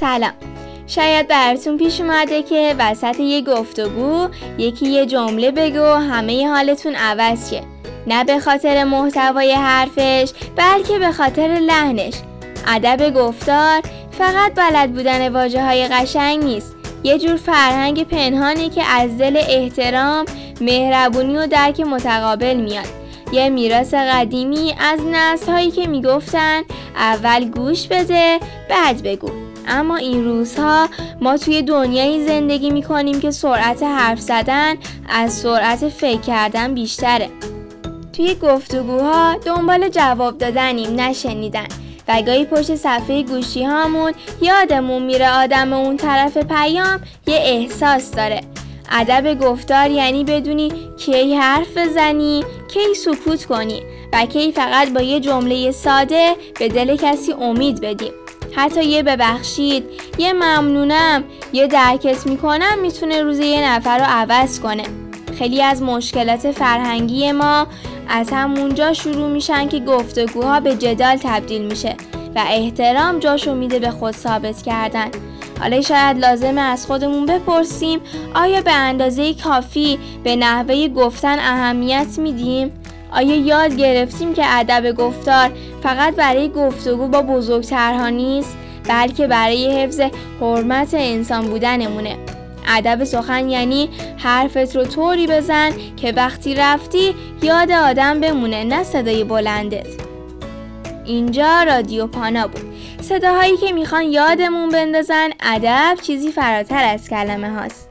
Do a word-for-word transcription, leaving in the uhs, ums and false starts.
سلام. شاید براتون پیش اومده که وسط یه گفتگو یکی یه جمله بگو همه حالتون عوض شه. نه به خاطر محتوای حرفش بلکه به خاطر لحنش. ادب گفتار فقط بلد بودن واژه‌های قشنگ نیست. یه جور فرهنگ پنهانی که از دل احترام، مهربونی و درک متقابل میاد. یه میراث قدیمی از نسل‌هایی که میگفتن اول گوش بده بعد بگو. اما این روزها ما توی دنیایی زندگی میکنیم که سرعت حرف زدن از سرعت فکر کردن بیشتره. توی گفتگوها دنبال جواب دادنیم، نه شنیدن. و گاهی پشت صفحه گوشی هامون یادمون میره آدم اون طرف پیام یه احساس داره. ادب گفتار یعنی بدونی کی حرف بزنی، کی سکوت کنی و کی فقط با یه جمله ساده به دل کسی امید بدیم. حتی یه ببخشید، یه ممنونم، یه درکت میکنم میتونه روز یه نفر رو عوض کنه. خیلی از مشکلات فرهنگی ما از همونجا شروع میشن که گفتگوها به جدال تبدیل میشه و احترام جاشو میده به خود ثابت کردن. حالا شاید لازمه از خودمون بپرسیم آیا به اندازه کافی به نحوه گفتن اهمیت میدیم؟ آیا یاد گرفتیم که ادب گفتار فقط برای گفتگو با بزرگترها نیست بلکه برای حفظ حرمت انسان بودنمونه؟ ادب سخن یعنی حرفت رو طوری بزن که وقتی رفتی یاد آدم بمونه، نه صدای بلندت. اینجا رادیو پانا بود. صداهایی که میخوان یادمون بندازن ادب چیزی فراتر از کلمه هاست.